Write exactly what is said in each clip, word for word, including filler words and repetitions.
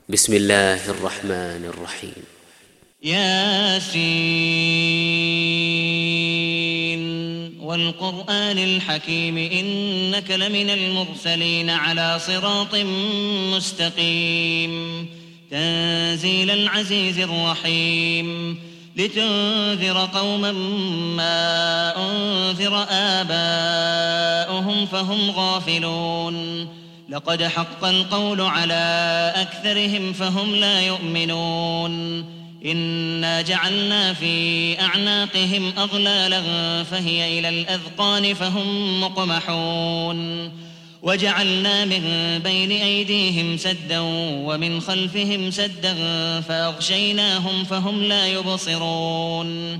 بسم الله الرحمن الرحيم. ياسين والقرآن الحكيم إنك لمن المرسلين على صراط مستقيم تنزيل العزيز الرحيم لتنذر قوما ما أنذر آباؤهم فهم غافلون لقد حق القول على أكثرهم فهم لا يؤمنون إنا جعلنا في أعناقهم أغلالا فهي إلى الأذقان فهم مقمحون وجعلنا من بين أيديهم سدا ومن خلفهم سدا فأغشيناهم فهم لا يبصرون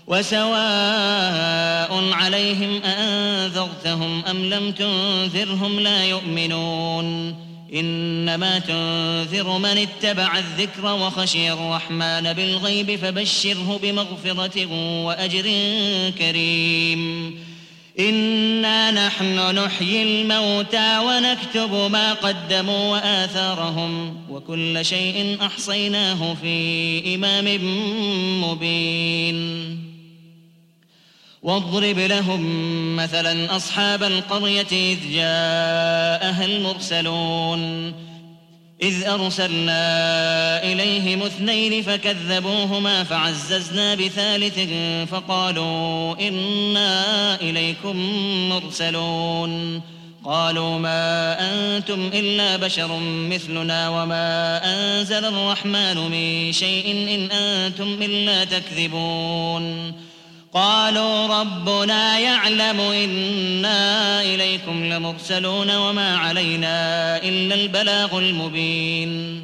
وسواء عليهم أأنذرتهم أم لم تنذرهم لا يؤمنون إنما تنذر من اتبع الذكر وخشي الرحمن بالغيب فبشره بمغفرة وأجر كريم إنا نحن نحيي الموتى ونكتب ما قدموا وآثارهم وكل شيء أحصيناه في إمام مبين واضرب لهم مثلا أصحاب القرية إذ جاءها المرسلون إذ أرسلنا إليهم اثنين فكذبوهما فعززنا بثالث فقالوا إنا إليكم مرسلون قالوا ما أنتم إلا بشر مثلنا وما أنزل الرحمن من شيء إن أنتم إلا تكذبون قالوا ربنا يعلم إنا إليكم لمرسلون وما علينا إلا البلاغ المبين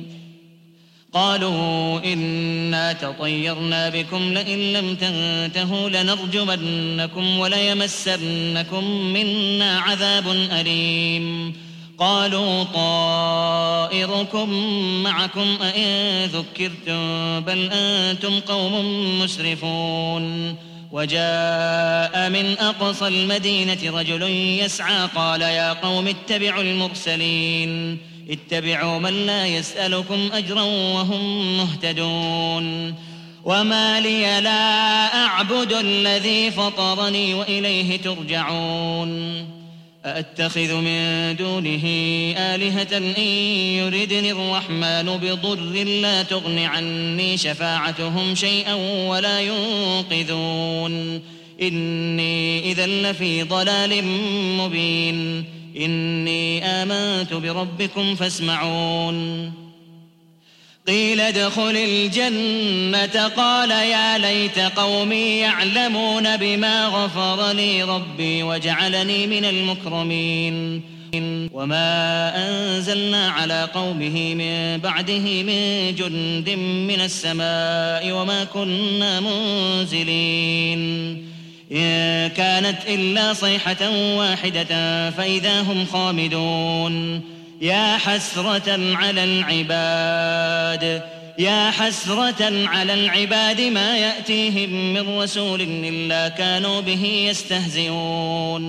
قالوا إنا تطيرنا بكم لئن لم تنتهوا لنرجمنكم وليمسنكم منا عذاب أليم قالوا طائركم معكم أئن ذكرتم بل أنتم قوم مسرفون وجاء من أقصى المدينة رجل يسعى قال يا قوم اتبعوا المرسلين اتبعوا من لا يسألكم أجرا وهم مهتدون وما لي لا أعبد الذي فطرني وإليه ترجعون أأتخذ من دونه آلهة إن يردني الرحمن بضر لا تغن عني شفاعتهم شيئا ولا ينقذون إني إذا لفي ضلال مبين إني آمنت بربكم فاسمعون قيل ادخل الجنة قال يا ليت قومي يعلمون بما غفر لي ربي وجعلني من المكرمين وما أنزلنا على قومه من بعده من جند من السماء وما كنا منزلين إن كانت إلا صيحة واحدة فإذا هم خامدون يا حسرة على العباد يا حسرة على العباد ما يأتيهم من رسول إلا كانوا به يستهزئون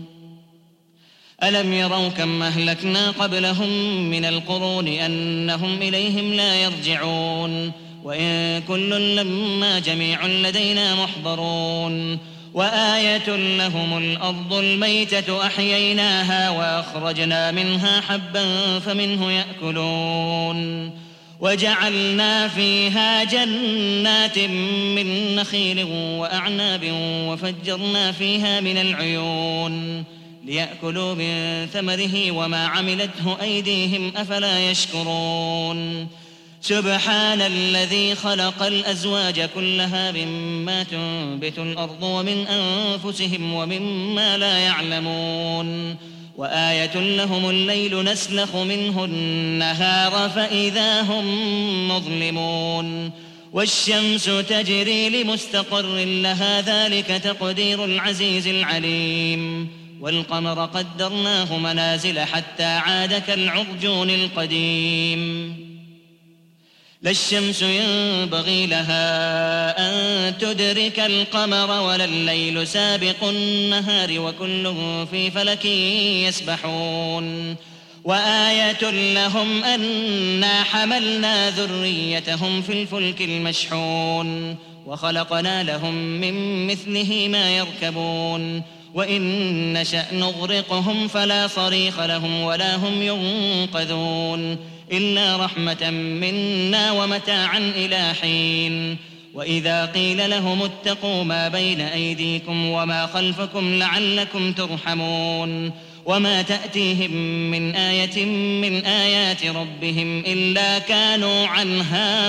ألم يروا كم أهلكنا قبلهم من القرون أنهم إليهم لا يرجعون وإن كل لما جميع لدينا محضرون وآية لهم الأرض الميتة أحييناها وأخرجنا منها حبا فمنه يأكلون وجعلنا فيها جنات من نخيل وأعناب وفجرنا فيها من العيون ليأكلوا من ثمره وما عملته أيديهم أفلا يشكرون سبحان الذي خلق الأزواج كلها مما تنبت الأرض ومن أنفسهم ومما لا يعلمون وآية لهم الليل نسلخ منه النهار فإذا هم مظلمون والشمس تجري لمستقر لها ذلك تقدير العزيز العليم والقمر قدرناه منازل حتى عاد كالعرجون القديم لا الشمس ينبغي لها أن تدرك القمر ولا الليل سابق النهار وكل في فلك يسبحون وآية لهم أنا حملنا ذريتهم في الفلك المشحون وخلقنا لهم من مثله ما يركبون وإن نشأ نغرقهم فلا صريخ لهم ولا هم ينقذون إلا رحمة منا ومتاعا إلى حين وإذا قيل لهم اتقوا ما بين أيديكم وما خلفكم لعلكم ترحمون وما تأتيهم من آية من آيات ربهم إلا كانوا عنها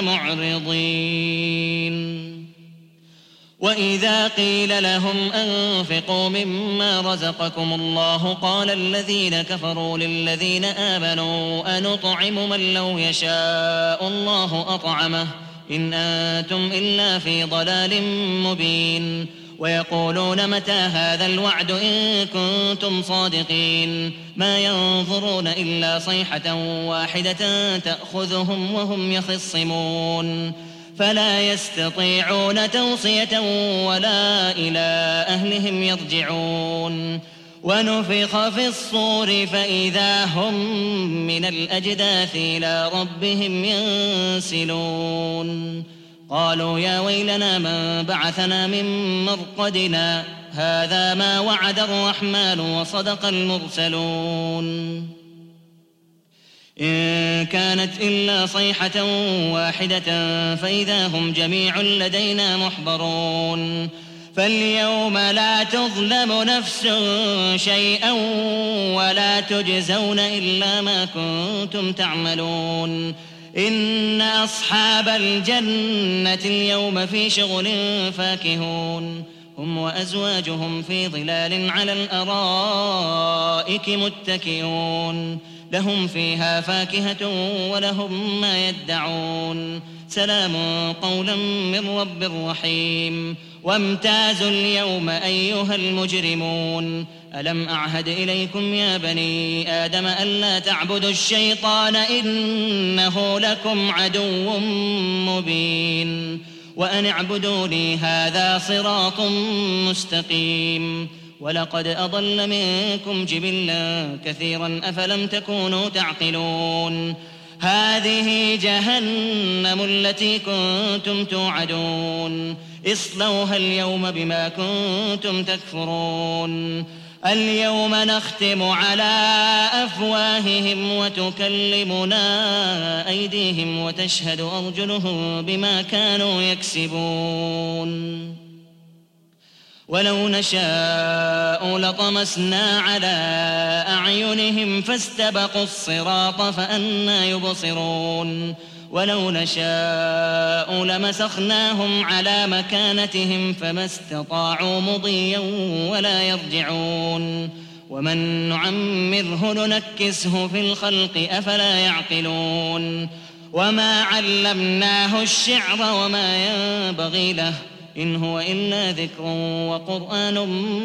معرضين وإذا قيل لهم أنفقوا مما رزقكم الله قال الذين كفروا للذين آمنوا أنطعم من لو يشاء الله أطعمه إن أنتم إلا في ضلال مبين ويقولون متى هذا الوعد إن كنتم صادقين ما ينظرون إلا صيحة واحدة تأخذهم وهم يخصمون فلا يستطيعون توصية ولا إلى أهلهم يرجعون ونفخ في الصور فإذا هم من الأجداث إلى ربهم ينسلون قالوا يا ويلنا من بعثنا من مرقدنا هذا ما وعد الرحمن وصدق المرسلون إن كانت إلا صيحة واحدة فإذا هم جميع لدينا محضرون فاليوم لا تظلم نفس شيئا ولا تجزون إلا ما كنتم تعملون إن أصحاب الجنة اليوم في شغل فاكهون هم وأزواجهم في ظلال على الأرائك متكئون لهم فيها فاكهة ولهم ما يدعون سلام قولا من رب رحيم وامتازوا اليوم أيها المجرمون ألم أعهد إليكم يا بني آدم ألا تعبدوا الشيطان إنه لكم عدو مبين وأن اعبدوني هذا صراط مستقيم ولقد أضل منكم جبلا كثيرا أفلم تكونوا تعقلون هذه جهنم التي كنتم توعدون اصلوها اليوم بما كنتم تكفرون اليوم نختم على أفواههم وتكلمنا أيديهم وتشهد أرجلهم بما كانوا يكسبون ولو نشاء لطمسنا على أعينهم فاستبقوا الصراط فأنى يبصرون ولو نشاء لمسخناهم على مكانتهم فما استطاعوا مضيا ولا يرجعون ومن نعمره ننكسه في الخلق أفلا يعقلون وما علمناه الشعر وما ينبغي له إن هو إلا ذكر وقرآن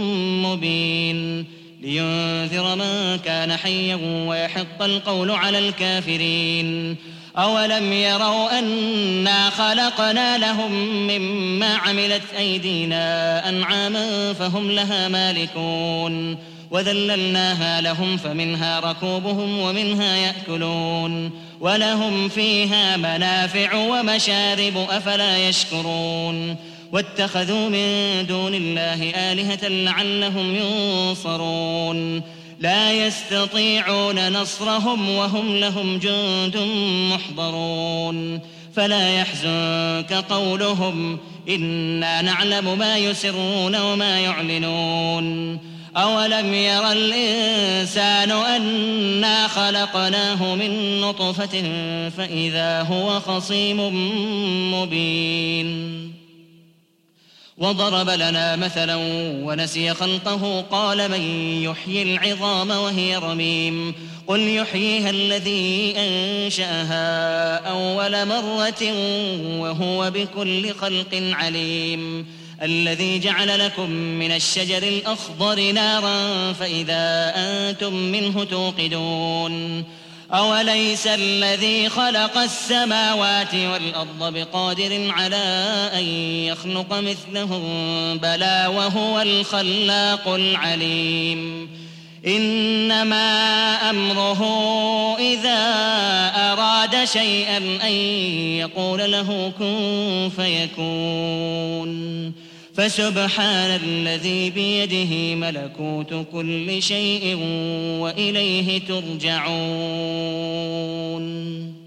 مبين لينذر من كان حيا ويحق القول على الكافرين أولم يروا أنا خلقنا لهم مما عملت أيدينا أنعاما فهم لها مالكون وذللناها لهم فمنها ركوبهم ومنها يأكلون ولهم فيها منافع ومشارب أفلا يشكرون واتخذوا من دون الله آلهة لعلهم ينصرون لا يستطيعون نصرهم وهم لهم جند محضرون فلا يحزنك قولهم إنا نعلم ما يسرون وما يعلنون أولم ير الإنسان أنا خلقناه من نطفة فإذا هو خصيم مبين وضرب لنا مثلا ونسي خلقه قال من يحيي العظام وهي رميم قل يحييها الذي أنشأها أول مرة وهو بكل خلق عليم الذي جعل لكم من الشجر الأخضر نارا فإذا أنتم منه توقدون أوليس الذي خلق السماوات والأرض بقادر على أن يخلق مثلهم بلى وهو الخلاق العليم إنما أمره إذا أراد شيئا أن يقول له كن فيكون فسبحان الذي بيده ملكوت كل شيء وإليه ترجعون.